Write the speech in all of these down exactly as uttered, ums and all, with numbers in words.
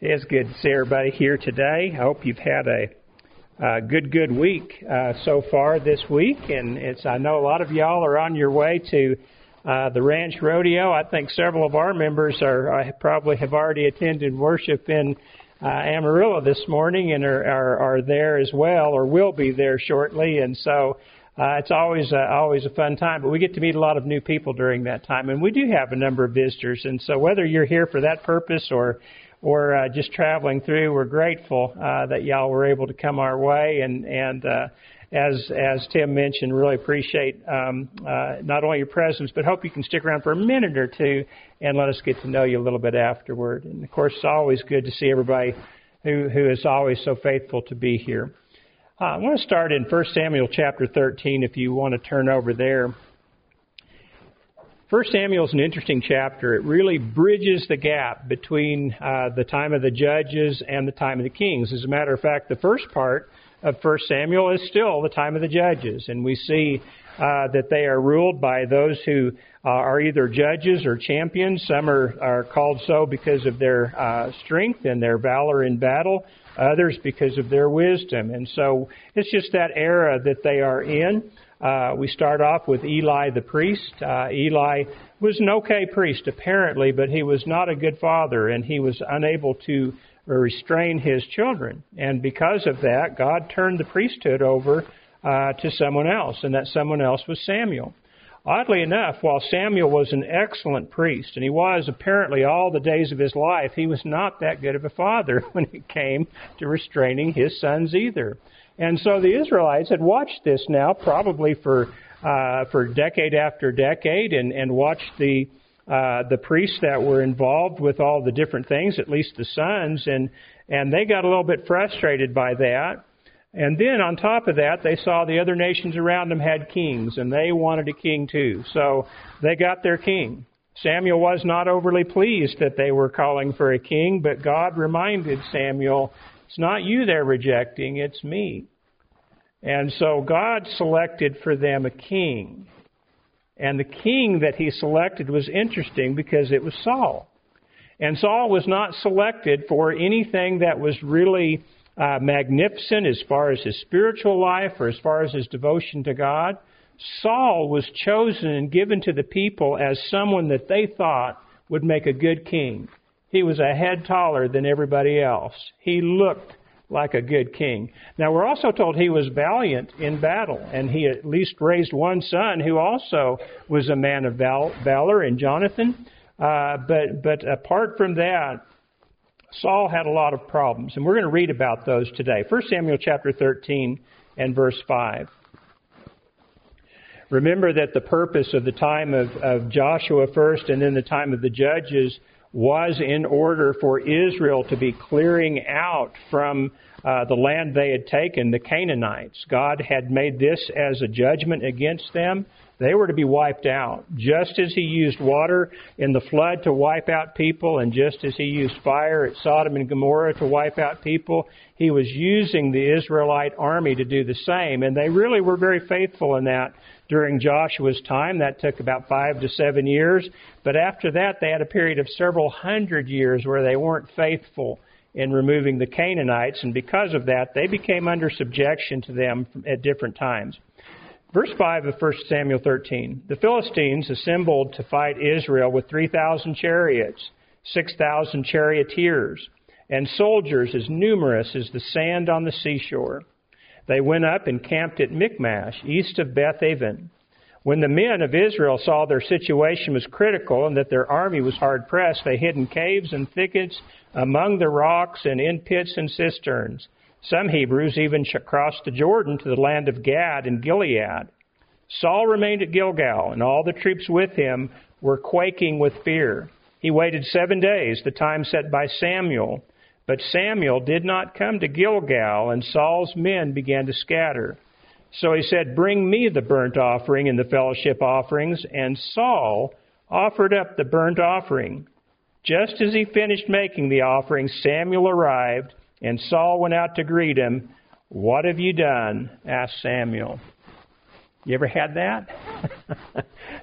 It is good to see everybody here today. I hope you've had a, a good, good week uh, so far this week. And it's I know a lot of y'all are on your way to uh, the Ranch Rodeo. I think several of our members are uh, probably have already attended worship in uh, Amarillo this morning and are, are, are there as well, or will be there shortly. And so uh, it's always uh, always a fun time. But we get to meet a lot of new people during that time. And we do have a number of visitors. And so whether you're here for that purpose or or uh, just traveling through, we're grateful uh, that y'all were able to come our way. And, and uh, as as Tim mentioned, really appreciate um, uh, not only your presence, but hope you can stick around for a minute or two and let us get to know you a little bit afterward. And, of course, it's always good to see everybody who, who is always so faithful to be here. Uh, I want to start in First Samuel chapter thirteen, if you want to turn over there. First Samuel is an interesting chapter. It really bridges the gap between uh, the time of the judges and the time of the kings. As a matter of fact, the first part of First Samuel is still the time of the judges. And we see uh, that they are ruled by those who uh, are either judges or champions. Some are, are called so because of their uh, strength and their valor in battle. Others because of their wisdom. And so it's just that era that they are in. Uh, we start off with Eli the priest. Uh, Eli was an okay priest, apparently, but he was not a good father, and he was unable to restrain his children. And because of that, God turned the priesthood over uh, to someone else, and that someone else was Samuel. Oddly enough, while Samuel was an excellent priest, and he was apparently all the days of his life, he was not that good of a father when it came to restraining his sons either. And so the Israelites had watched this now probably for uh, for decade after decade and, and watched the uh, the priests that were involved with all the different things, at least the sons, and, and they got a little bit frustrated by that. And then on top of that, they saw the other nations around them had kings, and they wanted a king too. So they got their king. Samuel was not overly pleased that they were calling for a king, but God reminded Samuel, it's not you they're rejecting, it's me. And so God selected for them a king. And the king that he selected was interesting because it was Saul. And Saul was not selected for anything that was really uh, magnificent as far as his spiritual life or as far as his devotion to God. Saul was chosen and given to the people as someone that they thought would make a good king. He was a head taller than everybody else. He looked like a good king. Now, we're also told he was valiant in battle, and he at least raised one son who also was a man of val- valor, in Jonathan. Uh, but, but apart from that, Saul had a lot of problems, and we're going to read about those today. First Samuel chapter thirteen and verse five. Remember that the purpose of the time of, of Joshua first and then the time of the judges was in order for Israel to be clearing out from uh, the land they had taken, the Canaanites. God had made this as a judgment against them. They were to be wiped out. Just as he used water in the flood to wipe out people, and just as he used fire at Sodom and Gomorrah to wipe out people, he was using the Israelite army to do the same. And they really were very faithful in that during Joshua's time. That took about five to seven years. But after that, they had a period of several hundred years where they weren't faithful in removing the Canaanites. And because of that, they became under subjection to them at different times. Verse five of First Samuel thirteen. The Philistines assembled to fight Israel with three thousand chariots, six thousand charioteers, and soldiers as numerous as the sand on the seashore. They went up and camped at Michmash, east of Beth-aven. When the men of Israel saw their situation was critical and that their army was hard-pressed, they hid in caves and thickets, among the rocks, and in pits and cisterns. Some Hebrews even crossed the Jordan to the land of Gad and Gilead. Saul remained at Gilgal, and all the troops with him were quaking with fear. He waited seven days, the time set by Samuel. But Samuel did not come to Gilgal, and Saul's men began to scatter. So he said, "Bring me the burnt offering and the fellowship offerings." And Saul offered up the burnt offering. Just as he finished making the offering, Samuel arrived, and Saul went out to greet him. "What have you done?" asked Samuel. You ever had that?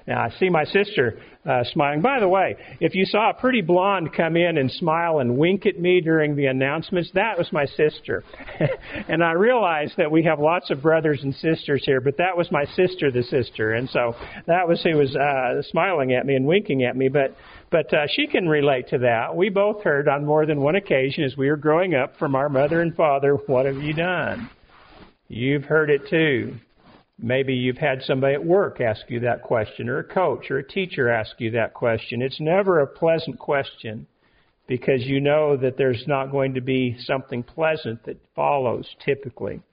Now, I see my sister uh, smiling. By the way, if you saw a pretty blonde come in and smile and wink at me during the announcements, that was my sister. And I realized that we have lots of brothers and sisters here, but that was my sister, the sister. And so that was who was uh, smiling at me and winking at me. But But uh, she can relate to that. We both heard on more than one occasion as we were growing up from our mother and father, "What have you done?" You've heard it too. Maybe you've had somebody at work ask you that question, or a coach or a teacher ask you that question. It's never a pleasant question because you know that there's not going to be something pleasant that follows typically.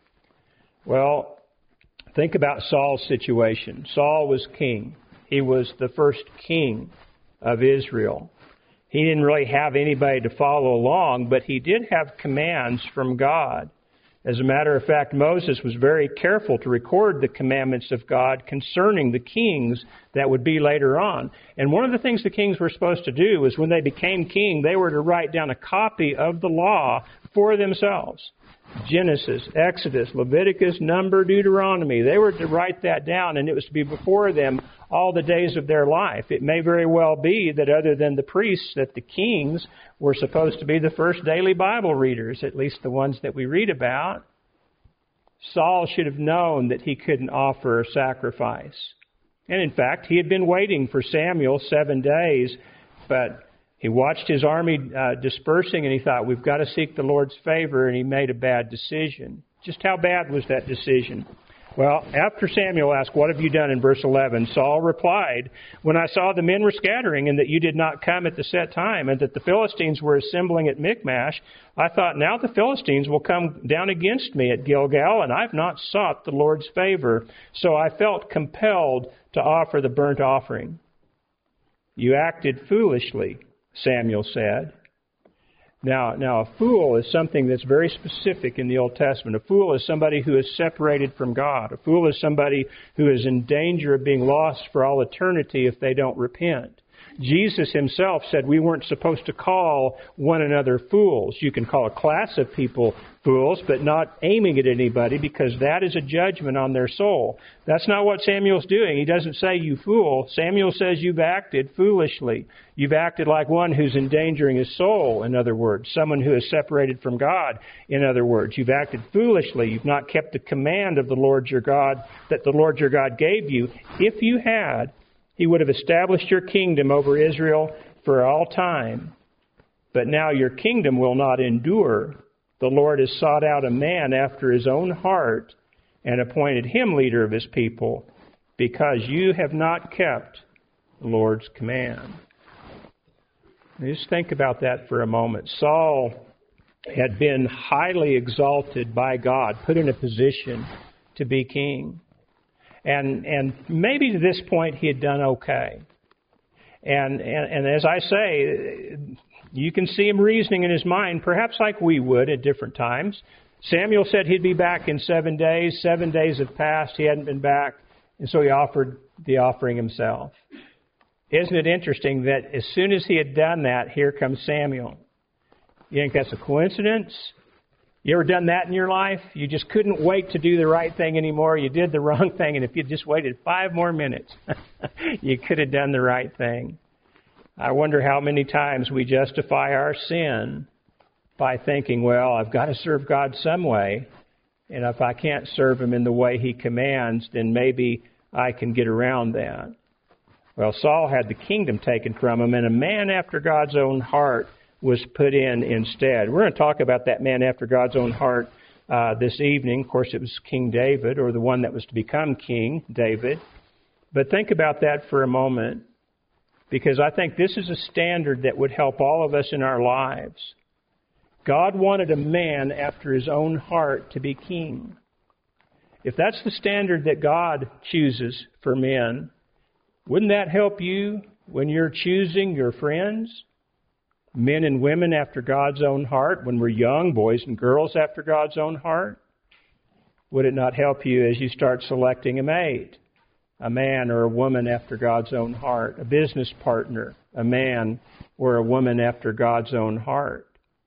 Well, think about Saul's situation. Saul was king. He was the first king of Israel. He didn't really have anybody to follow along, but he did have commands from God. As a matter of fact, Moses was very careful to record the commandments of God concerning the kings that would be later on. And one of the things the kings were supposed to do was when they became king, they were to write down a copy of the law for themselves. Genesis, Exodus, Leviticus, Number, Deuteronomy. They were to write that down, and it was to be before them all the days of their life. It may very well be that other than the priests, that the kings were supposed to be the first daily Bible readers, at least the ones that we read about. Saul should have known that he couldn't offer a sacrifice. And in fact, he had been waiting for Samuel seven days, but he watched his army uh, dispersing, and he thought, we've got to seek the Lord's favor, and he made a bad decision. Just how bad was that decision? Well, after Samuel asked, "What have you done?" in verse eleven, Saul replied, "When I saw the men were scattering, and that you did not come at the set time, and that the Philistines were assembling at Michmash, I thought, now the Philistines will come down against me at Gilgal, and I've not sought the Lord's favor. So I felt compelled to offer the burnt offering." "You acted foolishly," Samuel said. Now, now, a fool is something that's very specific in the Old Testament. A fool is somebody who is separated from God. A fool is somebody who is in danger of being lost for all eternity if they don't repent. Jesus himself said we weren't supposed to call one another fools. You can call a class of people fools, but not aiming at anybody, because that is a judgment on their soul. That's not what Samuel's doing. He doesn't say, "You fool." Samuel says you've acted foolishly. You've acted like one who's endangering his soul, in other words. Someone who is separated from God, in other words. You've acted foolishly. You've not kept the command of the Lord your God that the Lord your God gave you. If you had, He would have established your kingdom over Israel for all time. But now your kingdom will not endure. The Lord has sought out a man after His own heart and appointed him leader of His people, because you have not kept the Lord's command. Just think about that for a moment. Saul had been highly exalted by God, put in a position to be king. And and maybe to this point he had done okay. And, and and as I say, you can see him reasoning in his mind, perhaps like we would at different times. Samuel said he'd be back in seven days. Seven days have passed. He hadn't been back. And so he offered the offering himself. Isn't it interesting that as soon as he had done that, here comes Samuel? You think that's a coincidence? You ever done that in your life? You just couldn't wait to do the right thing anymore. You did the wrong thing, and if you just waited five more minutes, you could have done the right thing. I wonder how many times we justify our sin by thinking, well, I've got to serve God some way, and if I can't serve Him in the way He commands, then maybe I can get around that. Well, Saul had the kingdom taken from him, and a man after God's own heart was put in instead. We're going to talk about that man after God's own heart uh, this evening. Of course, it was King David, or the one that was to become King David. But think about that for a moment, because I think this is a standard that would help all of us in our lives. God wanted a man after His own heart to be king. If that's the standard that God chooses for men, wouldn't that help you when you're choosing your friends? Men and women after God's own heart, when we're young, boys and girls after God's own heart? Would it not help you as you start selecting a mate, a man or a woman after God's own heart, a business partner, a man or a woman after God's own heart?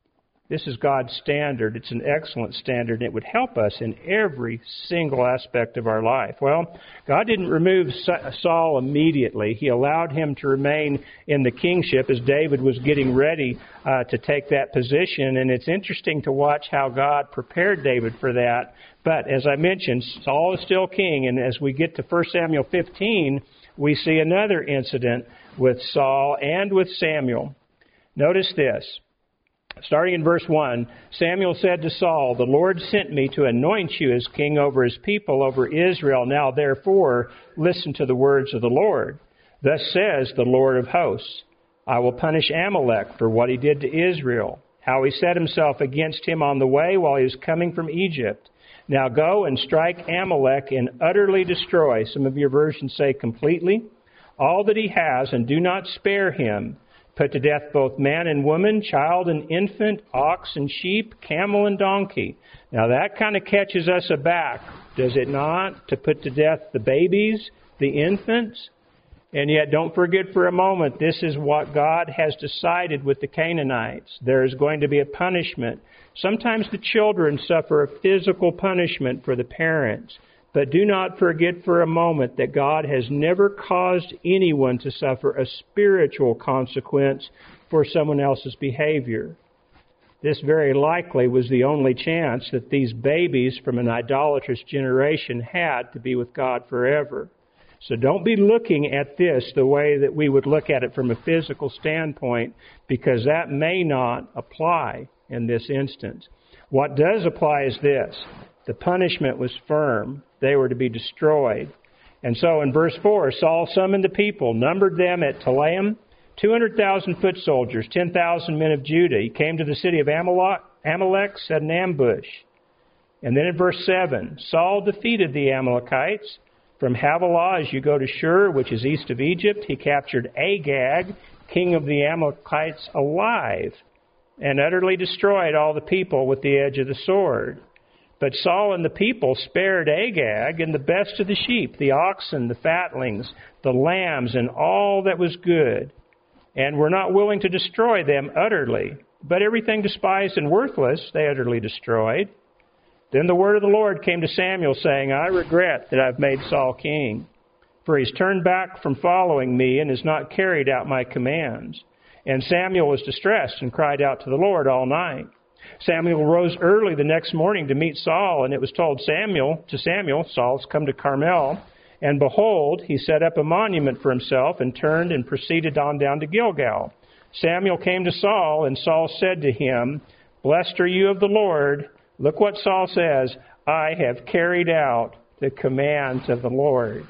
This is God's standard. It's an excellent standard, and it would help us in every single aspect of our life. Well, God didn't remove Saul immediately. He allowed him to remain in the kingship as David was getting ready uh, to take that position. And it's interesting to watch how God prepared David for that. But as I mentioned, Saul is still king. And as we get to First Samuel fifteen, we see another incident with Saul and with Samuel. Notice this. Starting in verse one, Samuel said to Saul, "The Lord sent me to anoint you as king over his people, over Israel. Now therefore, listen to the words of the Lord. Thus says the Lord of hosts, I will punish Amalek for what he did to Israel, how he set himself against him on the way while he was coming from Egypt. Now go and strike Amalek and utterly destroy," some of your versions say completely, "all that he has, and do not spare him. Put to death both man and woman, child and infant, ox and sheep, camel and donkey." Now that kind of catches us aback, does it not? To put to death the babies, the infants. And yet don't forget for a moment, this is what God has decided with the Canaanites. There is going to be a punishment. Sometimes the children suffer a physical punishment for the parents. But do not forget for a moment that God has never caused anyone to suffer a spiritual consequence for someone else's behavior. This very likely was the only chance that these babies from an idolatrous generation had to be with God forever. So don't be looking at this the way that we would look at it from a physical standpoint, because that may not apply in this instance. What does apply is this. The punishment was firm. They were to be destroyed. And so in verse four, Saul summoned the people, numbered them at Telaim, two hundred thousand foot soldiers, ten thousand men of Judah. He came to the city of Amalek, Amalek, set an ambush. And then in verse seven, Saul defeated the Amalekites. From Havilah, as you go to Shur, which is east of Egypt, he captured Agag, king of the Amalekites, alive, and utterly destroyed all the people with the edge of the sword. But Saul and the people spared Agag and the best of the sheep, the oxen, the fatlings, the lambs, and all that was good, and were not willing to destroy them utterly. But everything despised and worthless they utterly destroyed. Then the word of the Lord came to Samuel, saying, "I regret that I've made Saul king, for he's turned back from following me and has not carried out my commands." And Samuel was distressed and cried out to the Lord all night. Samuel rose early the next morning to meet Saul, and it was told Samuel to Samuel, "Saul's come to Carmel." And behold, he set up a monument for himself and turned and proceeded on down to Gilgal. Samuel came to Saul, and Saul said to him, "Blessed are you of the Lord." Look what Saul says, "I have carried out the commands of the Lord."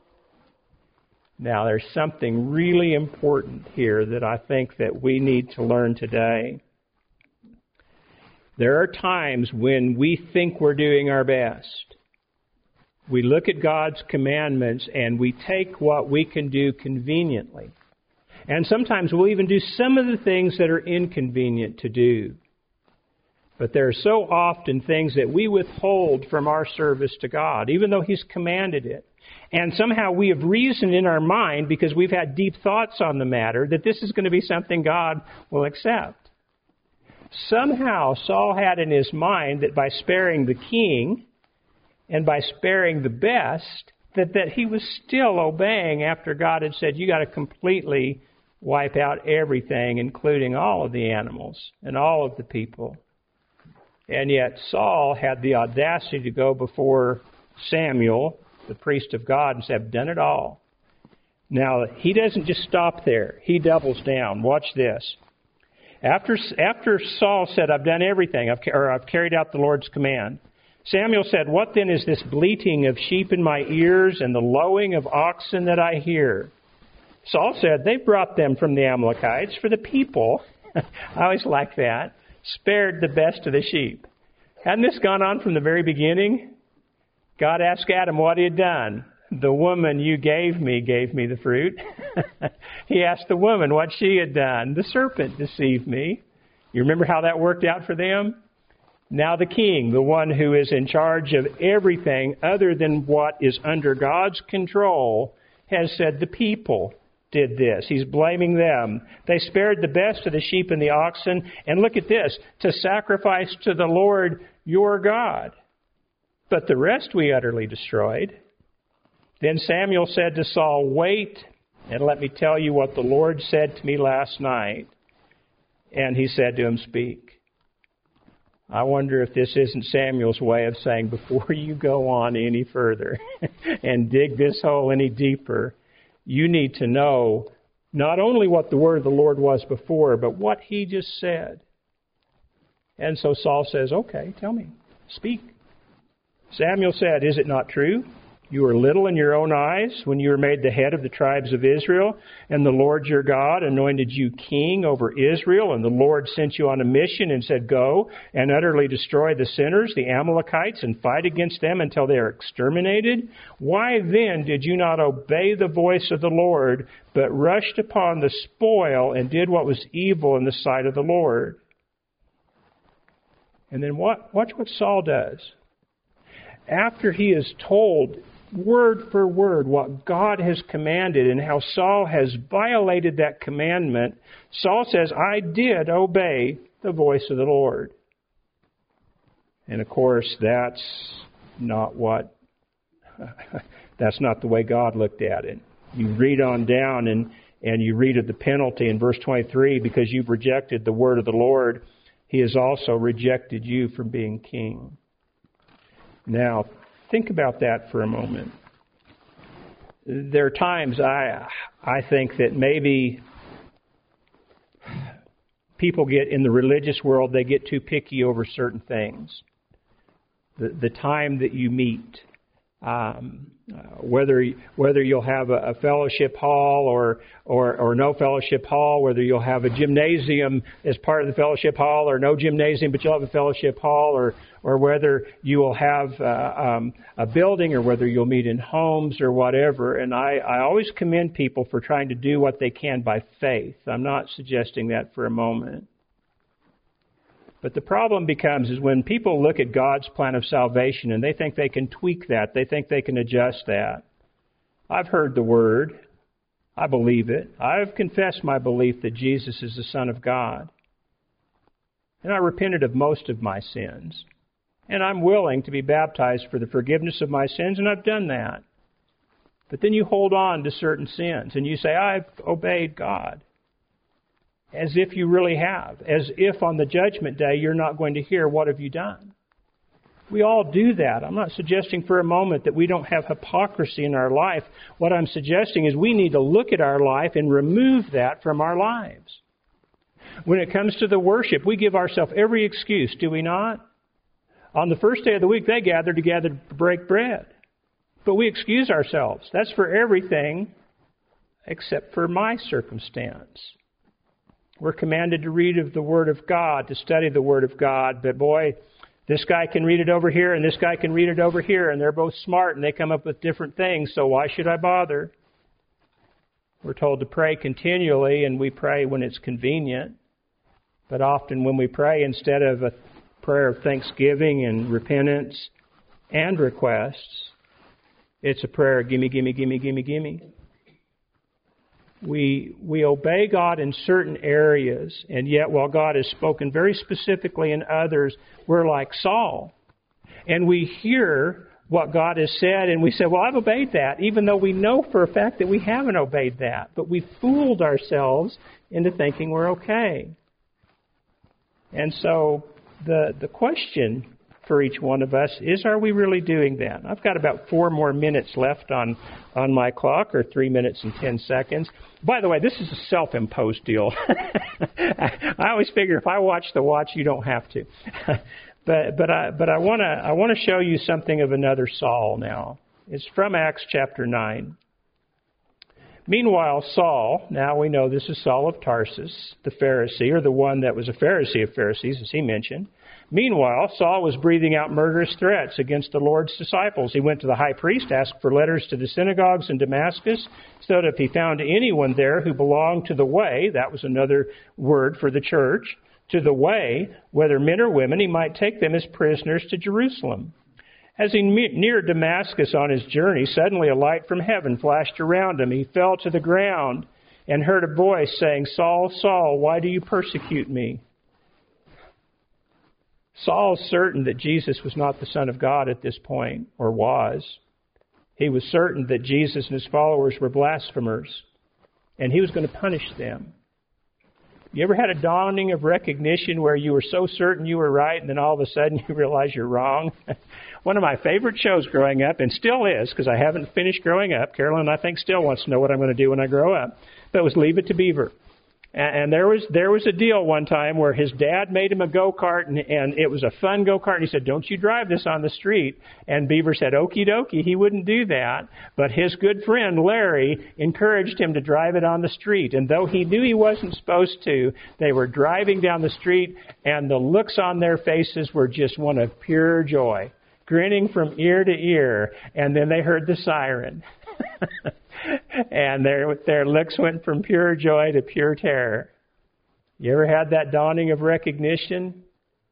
Now, there's something really important here that I think that we need to learn today. There are times when we think we're doing our best. We look at God's commandments and we take what we can do conveniently. And sometimes we'll even do some of the things that are inconvenient to do. But there are so often things that we withhold from our service to God, even though He's commanded it. And somehow we have reasoned in our mind, because we've had deep thoughts on the matter, that this is going to be something God will accept. Somehow Saul had in his mind that by sparing the king and by sparing the best, that, that he was still obeying after God had said, you got to completely wipe out everything, including all of the animals and all of the people. And yet Saul had the audacity to go before Samuel, the priest of God, and say, I've done it all. Now, he doesn't just stop there. He doubles down. Watch this. After, after Saul said, I've done everything, I've, or I've carried out the Lord's command, Samuel said, what then is this bleating of sheep in my ears and the lowing of oxen that I hear? Saul said, they brought them from the Amalekites, for the people, I always like that, spared the best of the sheep. Hadn't this gone on from the very beginning? God asked Adam what he had done. The woman you gave me gave me the fruit. He asked the woman what she had done. The serpent deceived me. You remember how that worked out for them? Now the king, the one who is in charge of everything other than what is under God's control, has said the people did this. He's blaming them. They spared the best of the sheep and the oxen. And look at this, to sacrifice to the Lord your God. But the rest we utterly destroyed. Then Samuel said to Saul, wait, and let me tell you what the Lord said to me last night. And he said to him, speak. I wonder if this isn't Samuel's way of saying, before you go on any further and dig this hole any deeper, you need to know not only what the word of the Lord was before, but what he just said. And so Saul says, okay, tell me, speak. Samuel said, is it not true? You were little in your own eyes when you were made the head of the tribes of Israel, and the Lord your God anointed you king over Israel, and the Lord sent you on a mission and said, go and utterly destroy the sinners, the Amalekites, and fight against them until they are exterminated. Why then did you not obey the voice of the Lord, but rushed upon the spoil and did what was evil in the sight of the Lord? And then what, watch what Saul does. After he is told word for word what God has commanded and how Saul has violated that commandment, Saul says, I did obey the voice of the Lord. And of course, that's not what, that's not the way God looked at it. You read on down and, and you read of the penalty in verse twenty-three, because you've rejected the word of the Lord, he has also rejected you from being king. Now, think about that for a moment. There are times I I think that maybe people get, in the religious world, they get too picky over certain things. The, the time that you meet, um, uh, whether whether you'll have a, a fellowship hall or, or or no fellowship hall, whether you'll have a gymnasium as part of the fellowship hall or no gymnasium, but you'll have a fellowship hall, or or whether you will have uh, um, a building, or whether you'll meet in homes or whatever. And I, I always commend people for trying to do what they can by faith. I'm not suggesting that for a moment. But the problem becomes is when people look at God's plan of salvation and they think they can tweak that, they think they can adjust that. I've heard the word. I believe it. I've confessed my belief that Jesus is the Son of God. And I repented of most of my sins. And I'm willing to be baptized for the forgiveness of my sins, and I've done that. But then you hold on to certain sins, and you say, I've obeyed God. As if you really have. As if on the judgment day you're not going to hear, what have you done? We all do that. I'm not suggesting for a moment that we don't have hypocrisy in our life. What I'm suggesting is we need to look at our life and remove that from our lives. When it comes to the worship, we give ourselves every excuse, do we not? On the first day of the week, they gathered together to break bread. But we excuse ourselves. That's for everything except for my circumstance. We're commanded to read of the Word of God, to study the Word of God. But boy, this guy can read it over here and this guy can read it over here, and they're both smart and they come up with different things, so why should I bother? We're told to pray continually, and we pray when it's convenient. But often when we pray, instead of a prayer of thanksgiving and repentance and requests, it's a prayer of gimme, gimme, gimme, gimme, gimme. We we obey God in certain areas, and yet while God has spoken very specifically in others, we're like Saul. And we hear what God has said, and we say, well, I've obeyed that, even though we know for a fact that we haven't obeyed that. But we fooled ourselves into thinking we're okay. And so the the question for each one of us is, are we really doing that? I've got about four more minutes left on, on my clock, or three minutes and ten seconds. By the way, this is a self-imposed deal. I always figure if I watch the watch, you don't have to. but but I but I want to I want to show you something of another Saul now. It's from Acts chapter nine. Meanwhile, Saul, now we know this is Saul of Tarsus, the Pharisee, or the one that was a Pharisee of Pharisees, as he mentioned. Meanwhile, Saul was breathing out murderous threats against the Lord's disciples. He went to the high priest, asked for letters to the synagogues in Damascus, so that if he found anyone there who belonged to the way, that was another word for the church, to the way, whether men or women, he might take them as prisoners to Jerusalem. As he neared Damascus on his journey, suddenly a light from heaven flashed around him. He fell to the ground and heard a voice saying, Saul, Saul, why do you persecute me? Saul's certain that Jesus was not the Son of God at this point, or was. He was certain that Jesus and his followers were blasphemers, and he was going to punish them. You ever had a dawning of recognition where you were so certain you were right, and then all of a sudden you realize you're wrong? One of my favorite shows growing up, and still is, because I haven't finished growing up. Carolyn, I think, still wants to know what I'm going to do when I grow up. That was Leave It to Beaver. And there was there was a deal one time where his dad made him a go-kart, and, and it was a fun go-kart. And he said, don't you drive this on the street. And Beaver said, okie dokie, he wouldn't do that. But his good friend, Larry, encouraged him to drive it on the street. And though he knew he wasn't supposed to, they were driving down the street, and the looks on their faces were just one of pure joy, grinning from ear to ear. And then they heard the siren. And their their looks went from pure joy to pure terror. You ever had that dawning of recognition?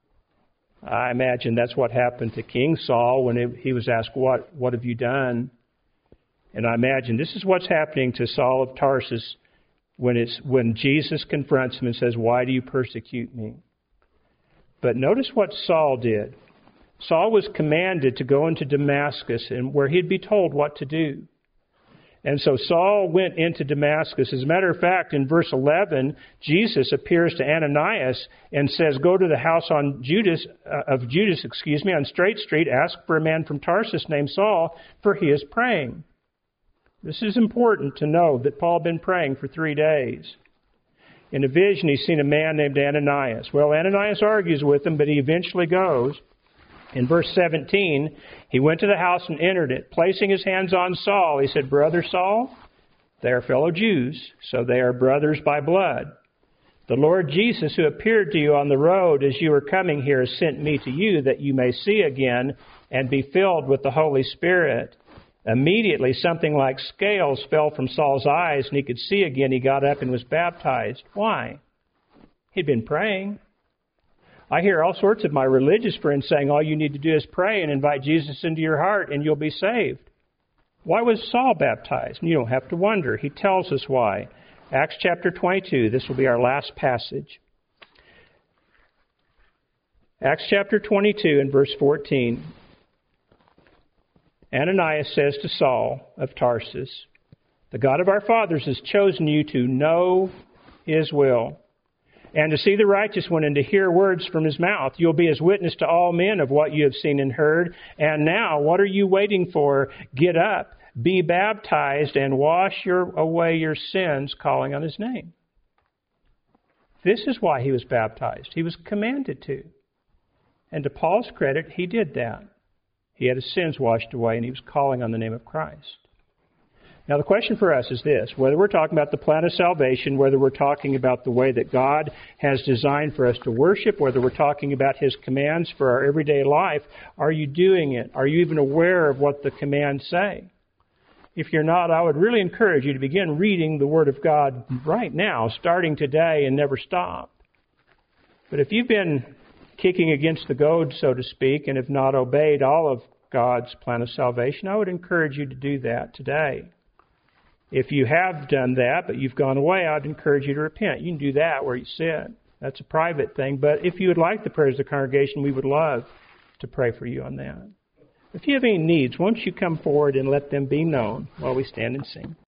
I imagine that's what happened to King Saul when it, he was asked, what, what have you done? And I imagine this is what's happening to Saul of Tarsus when it's when Jesus confronts him and says, why do you persecute me? But notice what Saul did. Saul was commanded to go into Damascus, and where he'd be told what to do. And so Saul went into Damascus. As a matter of fact, in verse eleven, Jesus appears to Ananias and says, go to the house on Judas, uh, of Judas, excuse me, on Straight Street, ask for a man from Tarsus named Saul, for he is praying. This is important to know that Paul had been praying for three days. In a vision, he's seen a man named Ananias. Well, Ananias argues with him, but he eventually goes. In verse seventeen, he went to the house and entered it. Placing his hands on Saul, he said, Brother Saul, they are fellow Jews, so they are brothers by blood. The Lord Jesus, who appeared to you on the road as you were coming here, has sent me to you that you may see again and be filled with the Holy Spirit. Immediately, something like scales fell from Saul's eyes, and he could see again. He got up and was baptized. Why? He'd been praying. I hear all sorts of my religious friends saying all you need to do is pray and invite Jesus into your heart and you'll be saved. Why was Saul baptized? And you don't have to wonder. He tells us why. Acts chapter twenty-two. This will be our last passage. Acts chapter twenty-two and verse fourteen. Ananias says to Saul of Tarsus, the God of our fathers has chosen you to know his will, and to see the righteous one, and to hear words from his mouth. You'll be his witness to all men of what you have seen and heard. And now, what are you waiting for? Get up, be baptized, and wash your, away your sins, calling on his name. This is why he was baptized. He was commanded to. And to Paul's credit, he did that. He had his sins washed away, and he was calling on the name of Christ. Now, the question for us is this. Whether we're talking about the plan of salvation, whether we're talking about the way that God has designed for us to worship, whether we're talking about his commands for our everyday life, are you doing it? Are you even aware of what the commands say? If you're not, I would really encourage you to begin reading the Word of God right now, starting today, and never stop. But if you've been kicking against the goad, so to speak, and have not obeyed all of God's plan of salvation, I would encourage you to do that today. If you have done that, but you've gone away, I'd encourage you to repent. You can do that where you sit. That's a private thing. But if you would like the prayers of the congregation, we would love to pray for you on that. If you have any needs, won't you come forward and let them be known while we stand and sing?